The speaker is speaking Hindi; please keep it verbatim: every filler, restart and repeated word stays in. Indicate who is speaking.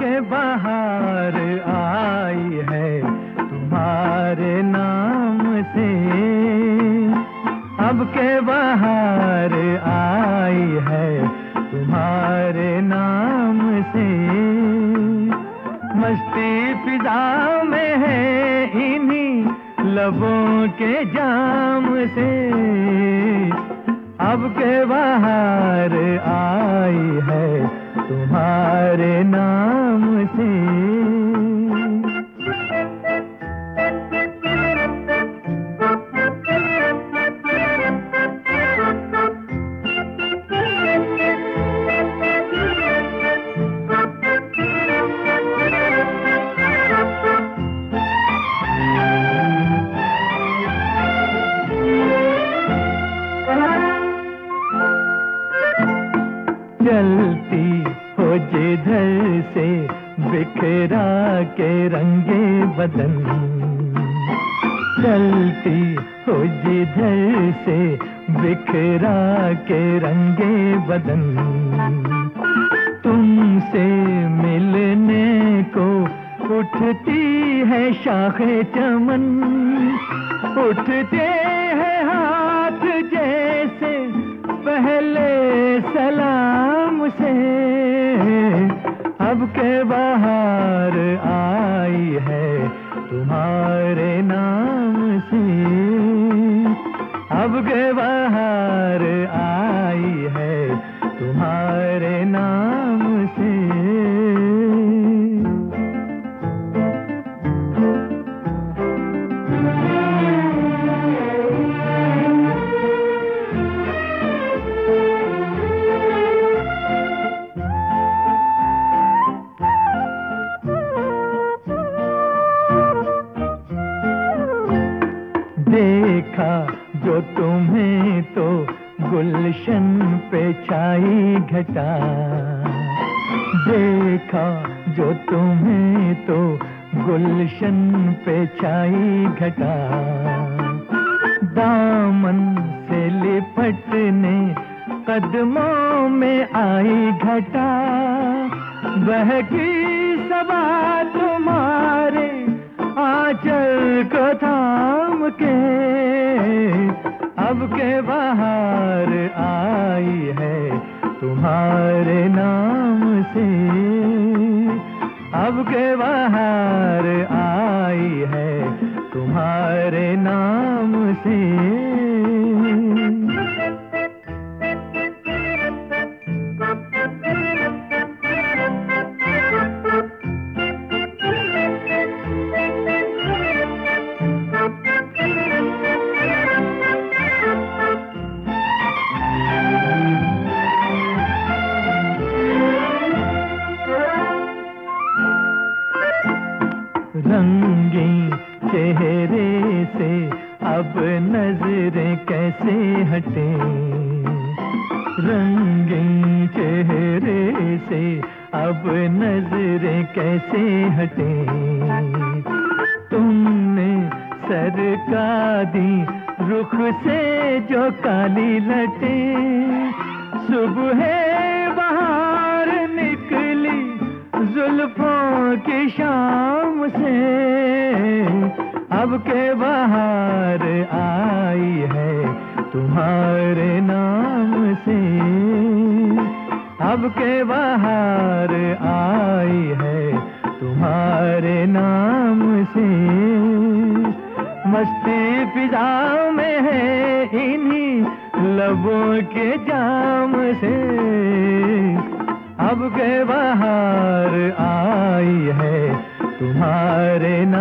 Speaker 1: के बाहर आई है तुम्हारे नाम से, अब के बाहर आई है तुम्हारे नाम से। मस्ती फिजा में है इन्हीं लबों के जाम से, अब के बाहर आई है तुम्हारे नाम से। चलती हो जिधर से बिखरा के रंगे बदन, चलती हो जिधर से बिखरा के रंगे बदन। तुमसे मिलने को उठती है शाखे चमन, उठते हैं हाथ जैसे पहले सलाम से, अब के बाहर आई है तुम्हारे नाम से, अब के बाहर आई है तुम्हारे नाम से। देखा जो तुम्हें तो गुलशन पे छाई घटा, देखा जो तुम्हें तो गुलशन पे छाई घटा। दामन से लिपटने कदमों में आई घटा, बहकी सबा तुम्हारे आंचल को थाम के, अब के बाहर आई है तुम्हारे नाम से, अब के बाहर आई है तुम्हारे नाम से। रंगीन चेहरे से अब नजरें कैसे हटे, रंगीन चेहरे से अब नजरें कैसे हटे। तुमने सरका दी रुख से जो काली लटे, सुबह बाहर निकली जुल्फों की शाम से, अब के बाहर आई है तुम्हारे नाम से, अब के बाहर आई है तुम्हारे नाम से। मस्ती फिजा में है इन्हीं लबों के जाम से, अब के बाहर आई है तुम्हारे